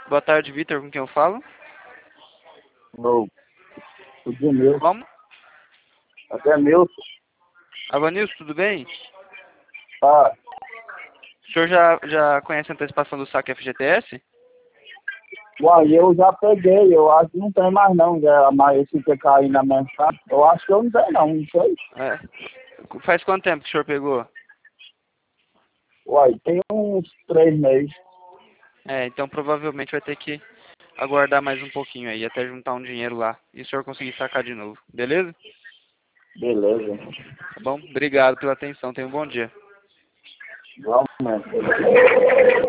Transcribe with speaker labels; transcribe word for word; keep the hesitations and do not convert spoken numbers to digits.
Speaker 1: Boa tarde, Vitor, com quem eu falo?
Speaker 2: Não, o Denilson.
Speaker 1: Como?
Speaker 2: Até Milton.
Speaker 1: Avanilson, tudo bem?
Speaker 2: Ah,
Speaker 1: O senhor já, já conhece a antecipação do saque F G T S?
Speaker 2: uai, eu já peguei, eu acho que não tem mais não, já, mas esse que caiu na mensagem, eu acho que eu não tenho não, não sei.
Speaker 1: É. Faz quanto tempo que o senhor pegou?
Speaker 2: Uai, tem uns três meses.
Speaker 1: É, então provavelmente vai ter que aguardar mais um pouquinho aí, até juntar um dinheiro lá. E o senhor conseguir sacar de novo, beleza?
Speaker 2: Beleza.
Speaker 1: Tá bom? Obrigado pela atenção, tenha um bom dia.
Speaker 2: Vamos, né?